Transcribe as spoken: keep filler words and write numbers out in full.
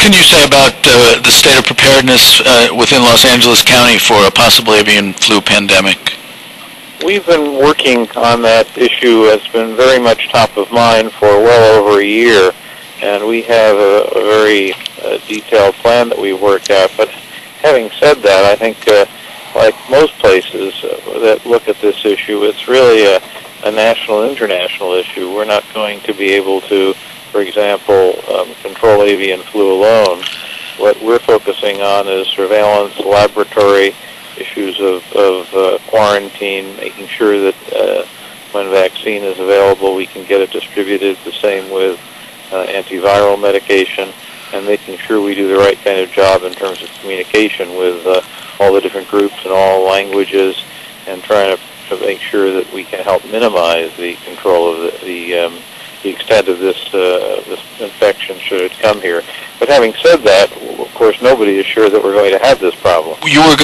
can you say about uh, the state of preparedness uh, within Los Angeles County for a possible avian flu pandemic? We've been working on that issue. It's been very much top of mind for well over a year, and we have a, a very uh, detailed plan that we work at. But having said that, I think uh, like most places uh, that look at this issue, it's really a, a national, international issue. We're not going to be able to, for example, um, control avian flu alone. What we're focusing on is surveillance, laboratory issues of, of uh, quarantine, making sure that uh, when vaccine is available, we can get it distributed. The same with uh, antiviral medication, and making sure we do the right kind of job in terms of communication with uh, all the different groups and all languages, and trying to, to make sure that we can help minimize the control of the, the um, the extent of this uh, this infection should it come here. But having said that, of course, nobody is sure that we're going to have this problem. You were